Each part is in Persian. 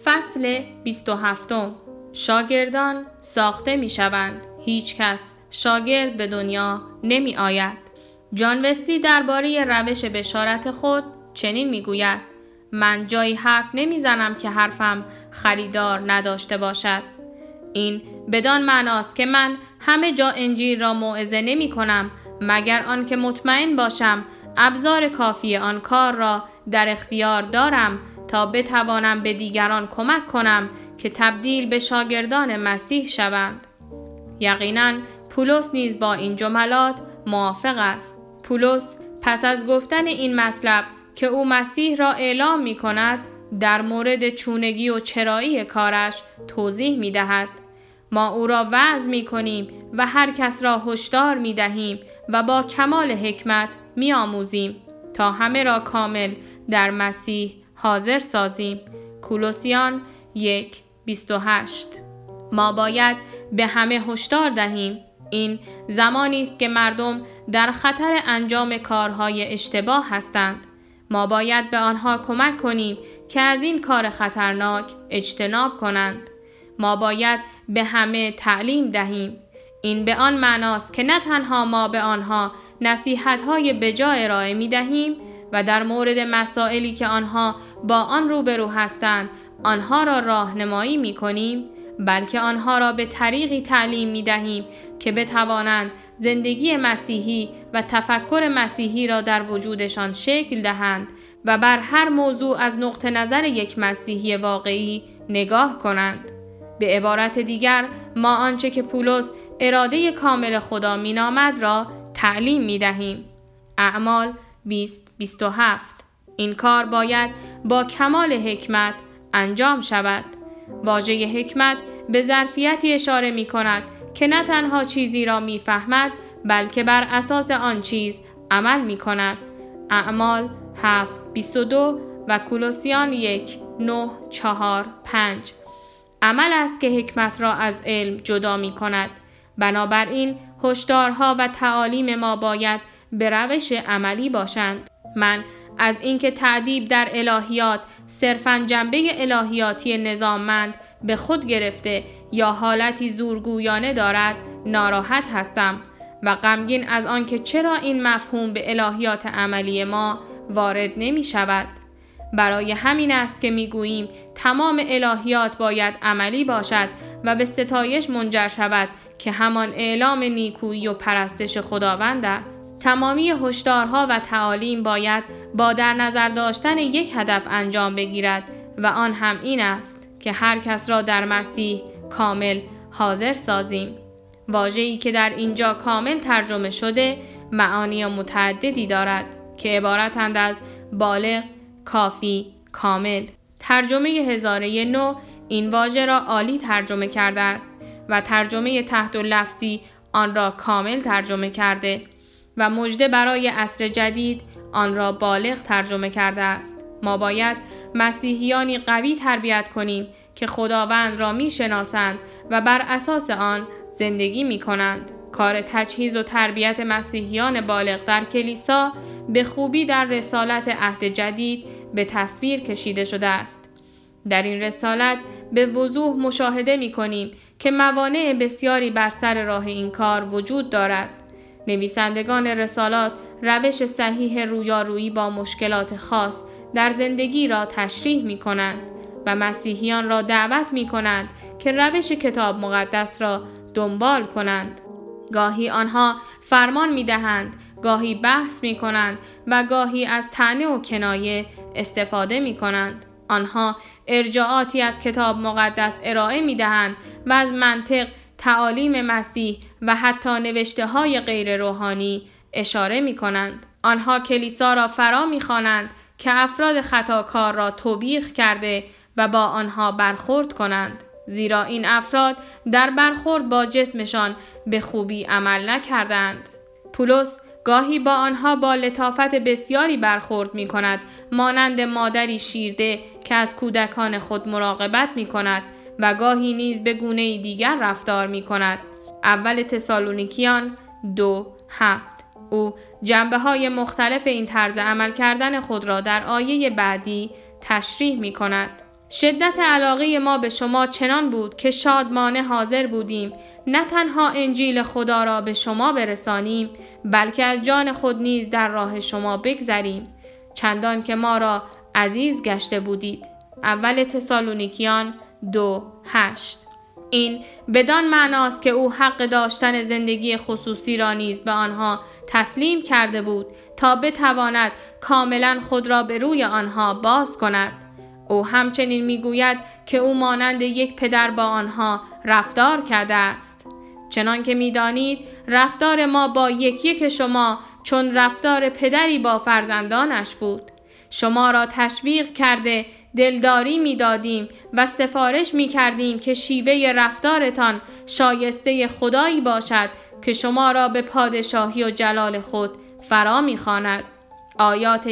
فصل 27. شاگردان ساخته می شوند. هیچ کس شاگرد به دنیا نمی آید. جان وسلی درباره روش بشارت خود چنین می گوید: من جایی حرف نمی زنم که حرفم خریدار نداشته باشد. این بدان معناست که من همه جا انجیل را موعظه نمی کنم مگر آن که مطمئن باشم ابزار کافی آن کار را در اختیار دارم تا بتوانم به دیگران کمک کنم که تبدیل به شاگردان مسیح شوند. یقیناً پولس نیز با این جملات موافق است. پولس پس از گفتن این مطلب که او مسیح را اعلام می کند در مورد چونگی و چرایی کارش توضیح می دهد. ما او را وعظ می کنیم و هر کس را هشدار می دهیم و با کمال حکمت می آموزیم تا همه را کامل در مسیح حاضر سازیم. کولوسیان 1:28. ما باید به همه هشدار دهیم. این زمانی است که مردم در خطر انجام کارهای اشتباه هستند. ما باید به آنها کمک کنیم که از این کار خطرناک اجتناب کنند. ما باید به همه تعلیم دهیم. این به آن معناست که نه تنها ما به آنها نصیحت‌های بجا ارائه می‌دهیم و در مورد مسائلی که آنها با آن روبرو هستند آنها را راهنمایی می‌کنیم، بلکه آنها را به طریقی تعلیم می‌دهیم که بتوانند زندگی مسیحی و تفکر مسیحی را در وجودشان شکل دهند و بر هر موضوع از نقطه نظر یک مسیحی واقعی نگاه کنند. به عبارت دیگر، ما آنچه که پولس اراده کامل خدا مینامد را تعلیم می‌دهیم. اعمال 20:27. این کار باید با کمال حکمت انجام شود. واژه حکمت به ظرفیتی اشاره می کند که نه تنها چیزی را می فهمد بلکه بر اساس آن چیز عمل می کند. اعمال 7:22 و کولوسیان 1:9-4-5. عمل است که حکمت را از علم جدا می کند. بنابراین هشدارها و تعالیم ما باید به روش عملی باشند. من از اینکه تأدیب در الهیات صرفاً جنبه الهیاتی نظاممند به خود گرفته یا حالتی زورگویانه دارد ناراحت هستم و غمگین از آنکه چرا این مفهوم به الهیات عملی ما وارد نمی شود. برای همین است که می گوییم تمام الهیات باید عملی باشد و به ستایش منجر شود که همان اعلام نیکویی و پرستش خداوند است. تمامی هشدارها و تعالیم باید با در نظر داشتن یک هدف انجام بگیرد و آن هم این است که هر کس را در مسیح کامل حاضر سازیم. واژه‌ای که در اینجا کامل ترجمه شده معانی متعددی دارد که عبارتند از بالغ، کافی، کامل. ترجمه هزاره نو این واژه را عالی ترجمه کرده است و ترجمه تحت لفظی آن را کامل ترجمه کرده و مژده برای عصر جدید آن را بالغ ترجمه کرده است. ما باید مسیحیانی قوی تربیت کنیم که خداوند را می شناسند و بر اساس آن زندگی می کنند. کار تجهیز و تربیت مسیحیان بالغ در کلیسا به خوبی در رسالت عهد جدید به تصویر کشیده شده است. در این رسالت به وضوح مشاهده می کنیم که موانع بسیاری بر سر راه این کار وجود دارد. نویسندگان رسالات روش صحیح رویارویی با مشکلات خاص در زندگی را تشریح می کنند و مسیحیان را دعوت می کنند که روش کتاب مقدس را دنبال کنند. گاهی آنها فرمان می دهند، گاهی بحث می کنند و گاهی از طعنه و کنایه استفاده می کنند. آنها ارجاعاتی از کتاب مقدس ارائه می دهند و از منطق، تعالیم مسیح و حتی نوشته های غیر روحانی اشاره می کنند. آنها کلیسا را فرا می خوانند که افراد خطاکار را توبیخ کرده و با آنها برخورد کنند، زیرا این افراد در برخورد با جسمشان به خوبی عمل نکردند. پولس گاهی با آنها با لطافت بسیاری برخورد می کند، مانند مادری شیرده که از کودکان خود مراقبت می کند و گاهی نیز به گونه‌ای دیگر رفتار می کند. اول تسالونیکیان 2:7. او جنبه‌های مختلف این طرز عمل کردن خود را در آیه بعدی تشریح می کند. شدت علاقه ما به شما چنان بود که شادمانه حاضر بودیم نه تنها انجیل خدا را به شما برسانیم، بلکه از جان خود نیز در راه شما بگذریم، چندان که ما را عزیز گشته بودید. اول تسالونیکیان 2:8. این بدان معناست که او حق داشتن زندگی خصوصی را نیز به آنها تسلیم کرده بود تا بتواند کاملا خود را به روی آنها باز کند. او همچنین میگوید که او مانند یک پدر با آنها رفتار کرده است. چنان که میدانید رفتار ما با یک شما چون رفتار پدری با فرزندانش بود. شما را تشویق کرده دلداری میدادیم و سفارش میکردیم که شیوه رفتارتان شایسته خدایی باشد که شما را به پادشاهی و جلال خود فرا میخواند. آیات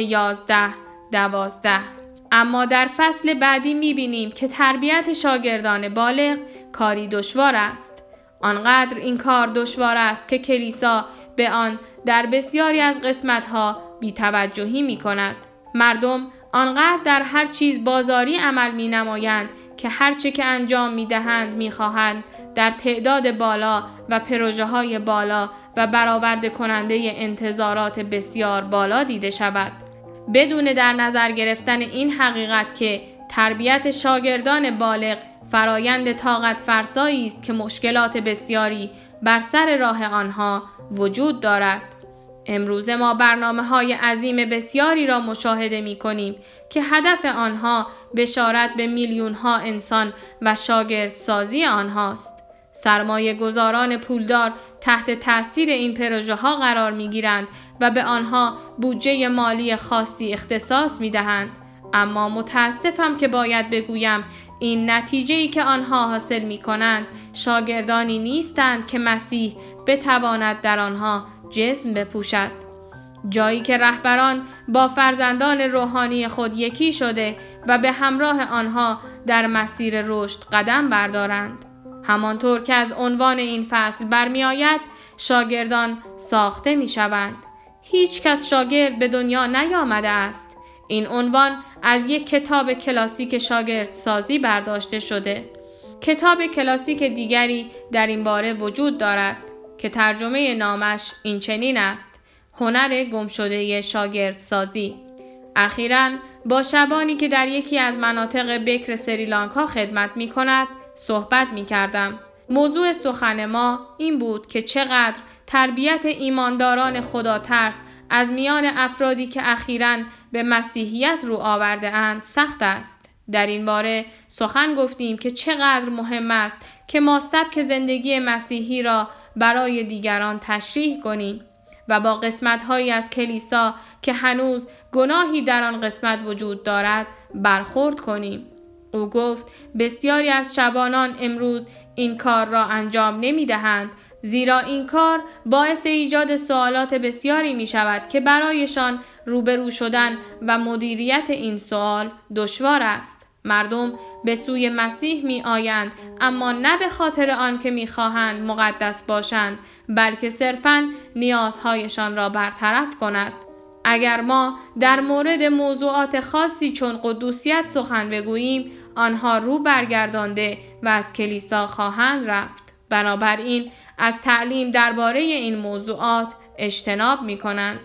11-12. اما در فصل بعدی میبینیم که تربیت شاگردان بالغ کاری دشوار است. آنقدر این کار دشوار است که کلیسا به آن در بسیاری از قسمتها بی‌توجهی میکند. مردم آنقدر در هر چیز بازاری عمل می نمایند که هرچه که انجام می دهند می خواهند در تعداد بالا و پروژه های بالا و برآورده کننده انتظارات بسیار بالا دیده شود، بدون در نظر گرفتن این حقیقت که تربیت شاگردان بالغ فرایند طاقت فرسایی است که مشکلات بسیاری بر سر راه آنها وجود دارد. امروز ما برنامه‌های عظیم بسیاری را مشاهده می‌کنیم که هدف آنها بشارت به میلیون‌ها انسان و شاگردسازی آنهاست. سرمایه گذاران پولدار تحت تأثیر این پروژه‌ها قرار می‌گیرند و به آنها بودجه مالی خاصی اختصاص می‌دهند. اما متاسفم که باید بگویم این نتیجه‌ای که آنها حاصل می‌کنند شاگردانی نیستند که مسیح بتواند در آنها جسم بپوشد. جایی که رهبران با فرزندان روحانی خود یکی شده و به همراه آنها در مسیر رشد قدم بردارند. همانطور که از عنوان این فصل برمی آید، شاگردان ساخته می شوند. هیچ کس شاگرد به دنیا نیامده است. این عنوان از یک کتاب کلاسیک شاگردسازی برداشته شده. کتاب کلاسیک دیگری در این باره وجود دارد که ترجمه نامش این چنین است: هنر گمشده شاگردسازی. اخیراً با شبانی که در یکی از مناطق بکر سریلانکا خدمت می کند صحبت می کردم. موضوع سخن ما این بود که چقدر تربیت ایمانداران خدا ترس از میان افرادی که اخیراً به مسیحیت رو آورده اند سخت است. در این باره سخن گفتیم که چقدر مهم است که ما سبک زندگی مسیحی را برای دیگران تشریح کنیم و با قسمت‌هایی از کلیسا که هنوز گناهی در آن قسمت وجود دارد برخورد کنیم. او گفت بسیاری از شبانان امروز این کار را انجام نمی‌دهند، زیرا این کار باعث ایجاد سوالات بسیاری می شود که برایشان روبرو شدن و مدیریت این سوال دشوار است. مردم به سوی مسیح می آیند، اما نه به خاطر آن که می خواهند مقدس باشند، بلکه صرفاً نیازهایشان را برطرف کند. اگر ما در مورد موضوعات خاصی چون قدوسیت سخن بگوییم، آنها رو برگردانده و از کلیسا خواهند رفت. بنابراین از تعلیم درباره این موضوعات اجتناب می کنند.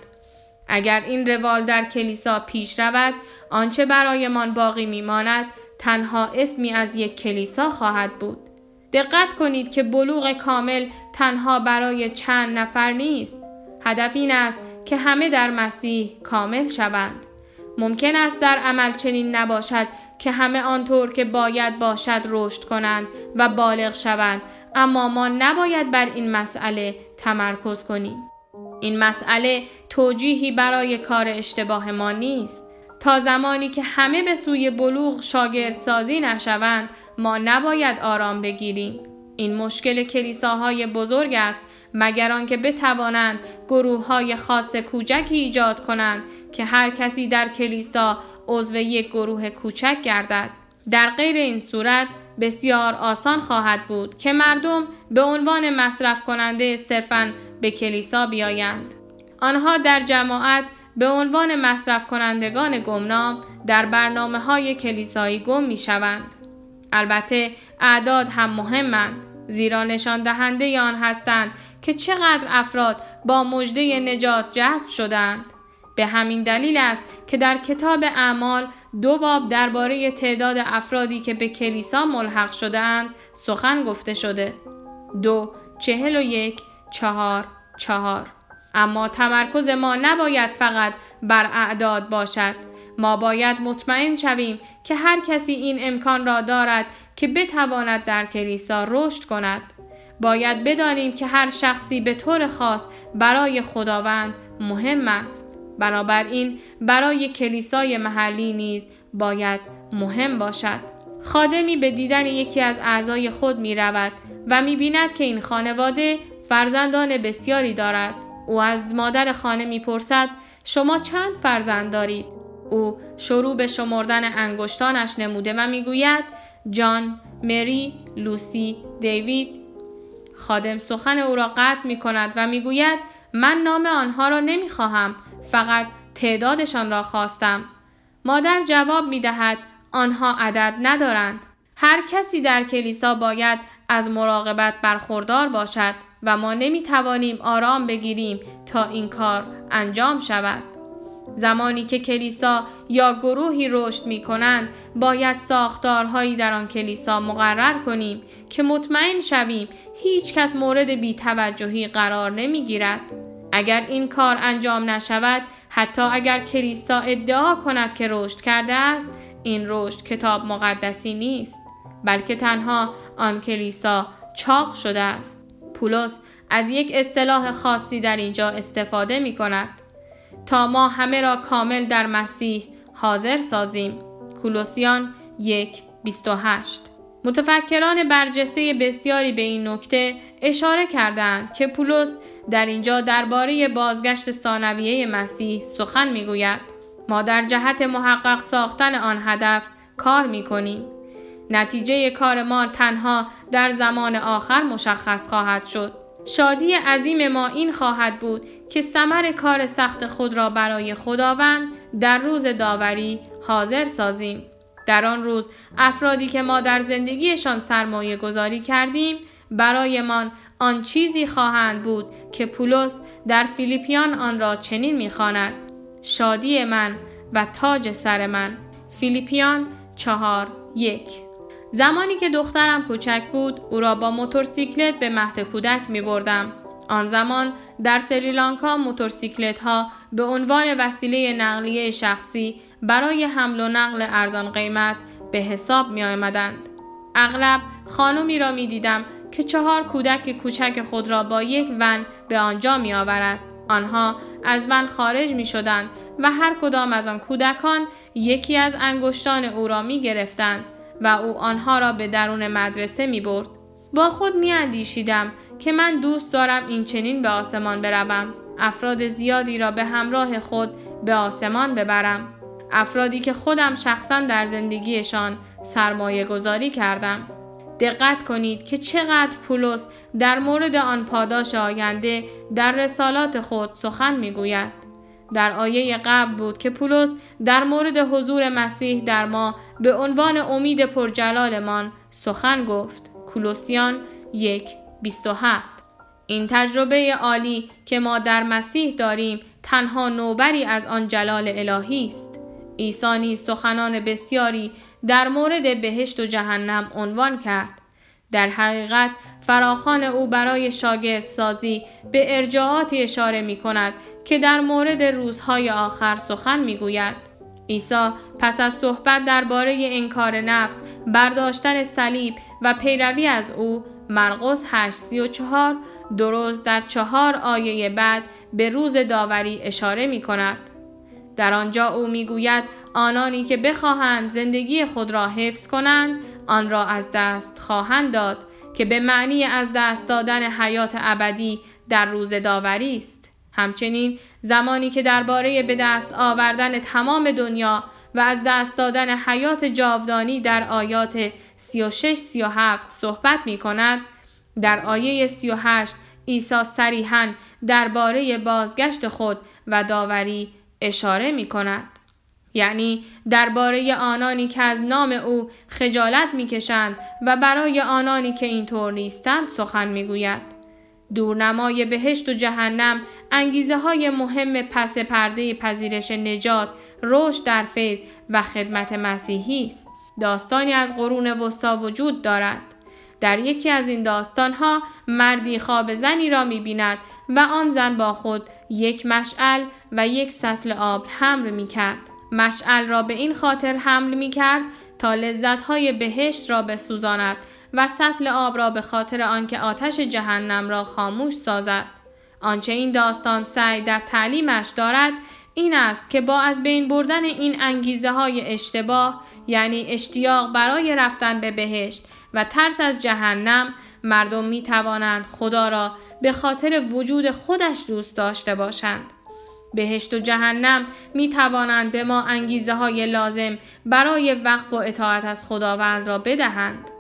اگر این روال در کلیسا پیش رود، آنچه برایمان باقی می ماند تنها اسمی از یک کلیسا خواهد بود. دقت کنید که بلوغ کامل تنها برای چند نفر نیست. هدف این است که همه در مسیح کامل شوند. ممکن است در عمل چنین نباشد که همه آنطور که باید باشد رشد کنند و بالغ شوند، اما ما نباید بر این مسئله تمرکز کنیم. این مسئله توجیهی برای کار اشتباه ما نیست. تا زمانی که همه به سوی بلوغ شاگردسازی نشوند، ما نباید آرام بگیریم. این مشکل کلیساهای بزرگ است، مگر آنکه بتوانند گروه‌های خاص کوچکی ایجاد کنند که هر کسی در کلیسا عضو یک گروه کوچک گردد. در غیر این صورت بسیار آسان خواهد بود که مردم به عنوان مصرف کننده صرفاً به کلیسا بیایند. آنها در جماعت به عنوان مصرف کنندگان گمنام در برنامه‌های کلیسایی گم می‌شوند. البته اعداد هم مهمند، زیرا نشان دهنده آن هستند که چقدر افراد با مژده نجات جذب شدند. به همین دلیل است که در کتاب اعمال 2 باب درباره تعداد افرادی که به کلیسا ملحق شده‌اند سخن گفته شده. 2:41-4:4. اما تمرکز ما نباید فقط بر اعداد باشد. ما باید مطمئن شویم که هر کسی این امکان را دارد که بتواند در کلیسا رشد کند. باید بدانیم که هر شخصی به طور خاص برای خداوند مهم است. بنابراین برای کلیسای محلی نیز باید مهم باشد. خادمی به دیدن یکی از اعضای خود می رود و می بیند که این خانواده فرزندان بسیاری دارد. او از مادر خانه می پرسد شما چند فرزند دارید؟ او شروع به شمردن انگشتانش نموده و می گوید جان، مری، لوسی، دیوید. خادم سخن او را قطع می کند و می گوید من نام آنها را نمی خواهم، فقط تعدادشان را خواستم. مادر جواب می دهد آنها عدد ندارند. هر کسی در کلیسا باید از مراقبت برخوردار باشد و ما نمی توانیم آرام بگیریم تا این کار انجام شود. زمانی که کلیسا یا گروهی رشد می کنند باید ساختارهایی در آن کلیسا مقرر کنیم که مطمئن شویم هیچ کس مورد بی‌توجهی قرار نمی گیرد. اگر این کار انجام نشود، حتی اگر کلیسا ادعا کند که رشد کرده است، این رشد کتاب مقدسی نیست، بلکه تنها آن کلیسا چاق شده است. پولس از یک اصطلاح خاصی در اینجا استفاده می کند. تا ما همه را کامل در مسیح حاضر سازیم. کولوسیان 1:28. متفکران برجسته بسیاری به این نکته اشاره کردند که پولس در اینجا درباره بازگشت ثانویه مسیح سخن میگوید. ما در جهت محقق ساختن آن هدف کار میکنیم. نتیجه کار ما تنها در زمان آخر مشخص خواهد شد. شادی عظیم ما این خواهد بود که ثمر کار سخت خود را برای خداوند در روز داوری حاضر سازیم. در آن روز افرادی که ما در زندگیشان سرمایه گذاری کردیم برایمان آن چیزی خواهند بود که پولس در فیلیپیان آن را چنین می‌خواند: شادی من و تاج سر من. فیلیپیان 4:1. زمانی که دخترم کوچک بود او را با موتورسیکلت به مهد کودک می‌بردم. آن زمان در سریلانکا موتورسیکلت ها به عنوان وسیله نقلیه شخصی برای حمل و نقل ارزان قیمت به حساب می آمدند. اغلب خانمی را می دیدم که 4 کودک کوچک خود را با یک ون به آنجا می آورد. آنها از ون خارج می شدند و هر کدام از آن کودکان یکی از انگشتان او را می گرفتند و او آنها را به درون مدرسه می برد. با خود می اندیشیدم که من دوست دارم این چنین به آسمان بروم. افراد زیادی را به همراه خود به آسمان ببرم. افرادی که خودم شخصا در زندگیشان سرمایه گذاری کردم. دقت کنید که چقدر پولس در مورد آن پاداش آینده در رسالات خود سخن میگوید. در آیه قبل بود که پولس در مورد حضور مسیح در ما به عنوان امید پرجلالمان سخن گفت. کولوسیان 1:27. این تجربه عالی که ما در مسیح داریم تنها نوبری از آن جلال الهی است. عیسی نیز سخنان بسیاری در مورد بهشت و جهنم عنوان کرد. در حقیقت فراخوان او برای شاگردسازی به ارجاعاتی اشاره می کند که در مورد روزهای آخر سخن می گوید. عیسی پس از صحبت درباره انکار نفس، برداشتن صلیب و پیروی از او، مرقس 8:34 درست در 4 آیه بعد به روز داوری اشاره می کند. در آنجا او می گوید آنانی که بخواهند زندگی خود را حفظ کنند آن را از دست خواهند داد، که به معنی از دست دادن حیات ابدی در روز داوری است. همچنین زمانی که درباره به دست آوردن تمام دنیا و از دست دادن حیات جاودانی در آیات 36-37 صحبت می کند، در آیه 38 عیسی صریحاً درباره بازگشت خود و داوری اشاره می کند. یعنی درباره آنانی که از نام او خجالت می کشند و برای آنانی که اینطور نیستند سخن می گوید. دورنمای بهشت و جهنم انگیزه های مهم پس پرده پذیرش نجات، رشد در فیض و خدمت مسیحی است. داستانی از قرون وسطی وجود دارد. در یکی از این داستانها مردی خواب زنی را می بیند و آن زن با خود یک مشعل و یک سطل آب حمل می کرد. مشعل را به این خاطر حمل می کرد تا لذت‌های بهشت را بسوزاند و سطل آب را به خاطر آنکه آتش جهنم را خاموش سازد. آنچه این داستان سعی در تعلیمش دارد این است که با از بین بردن این انگیزه های اشتباه، یعنی اشتیاق برای رفتن به بهشت و ترس از جهنم، مردم می توانند خدا را به خاطر وجود خودش دوست داشته باشند. بهشت و جهنم می توانند به ما انگیزه های لازم برای وقف و اطاعت از خداوند را بدهند.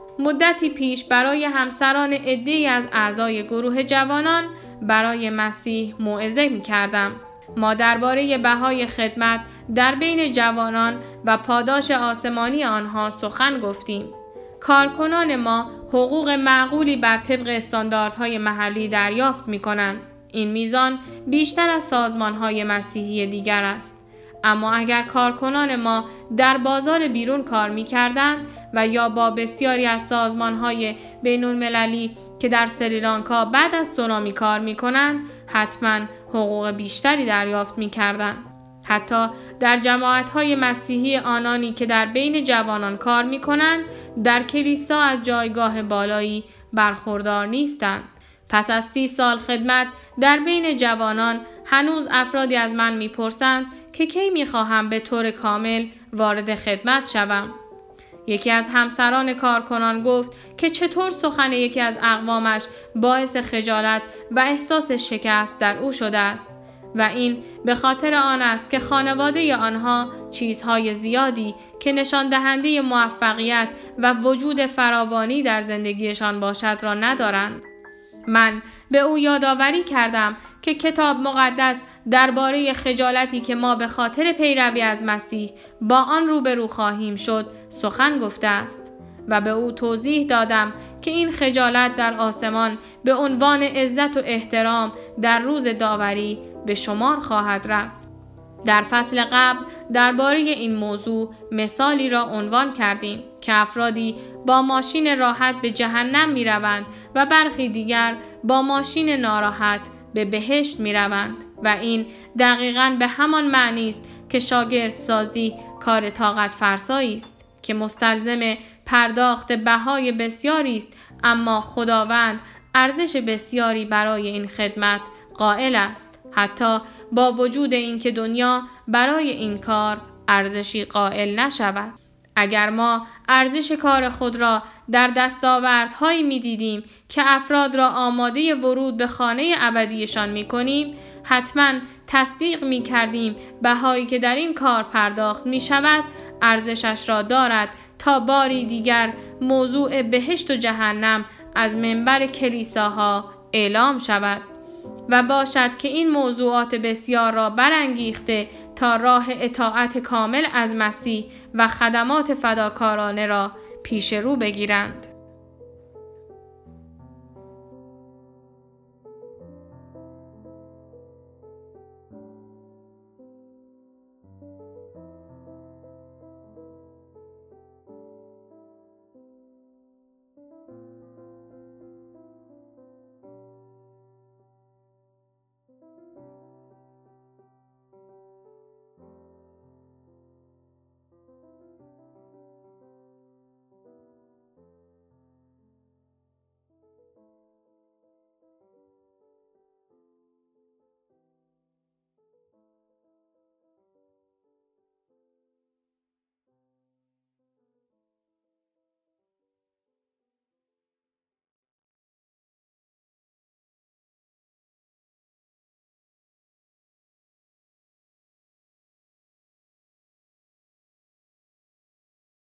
مدتی پیش برای همسران عده‌ای از اعضای گروه جوانان برای مسیح موعظه می کردم. ما درباره بهای خدمت در بین جوانان و پاداش آسمانی آنها سخن گفتیم. کارکنان ما حقوق معقولی بر طبق استانداردهای محلی دریافت می کنند. این میزان بیشتر از سازمانهای مسیحی دیگر است. اما اگر کارکنان ما در بازار بیرون کار می کردند و یا با بسیاری از سازمانهای بین المللی که در سریلانکا بعد از سونامی کار می کنند، حتما حقوق بیشتری دریافت می کردند. حتی در جماعتهای مسیحی آنانی که در بین جوانان کار می کنند، در کلیسا از جایگاه بالایی برخوردار نیستند. پس از 30 سال خدمت در بین جوانان هنوز افرادی از من میپرسند که کی میخواهم به طور کامل وارد خدمت شوم. یکی از همسران کارکنان گفت که چطور سخن یکی از اقوامش باعث خجالت و احساس شکست در او شده است و این به خاطر آن است که خانواده آنها چیزهای زیادی که نشان دهنده موفقیت و وجود فراوانی در زندگیشان باشد را ندارند. من به او یادآوری کردم که کتاب مقدس درباره خجالتی که ما به خاطر پیروی از مسیح با آن روبرو خواهیم شد سخن گفته است و به او توضیح دادم که این خجالت در آسمان به عنوان عزت و احترام در روز داوری به شمار خواهد رفت. در فصل قبل درباره این موضوع مثالی را عنوان کردیم که افرادی با ماشین راحت به جهنم می روند و برخی دیگر با ماشین ناراحت به بهشت می روند و این دقیقاً به همان معنی است که شاگردسازی کار طاقت فرسایی است که مستلزم پرداخت بهای بسیاری است، اما خداوند ارزش بسیاری برای این خدمت قائل است، حتی با وجود اینکه دنیا برای این کار ارزشی قائل نشود. اگر ما ارزش کار خود را در دستاوردهایی می‌دیدیم که افراد را آماده ورود به خانه ابدیشان می‌کنیم، حتما تصدیق می‌کردیم بهایی که در این کار پرداخت می‌شود ارزشش را دارد تا باری دیگر موضوع بهشت و جهنم از منبر کلیساها اعلام شود و باشد که این موضوعات بسیار را برانگیخته تا راه اطاعت کامل از مسیح و خدمات فداکارانه را پیش رو بگیرند.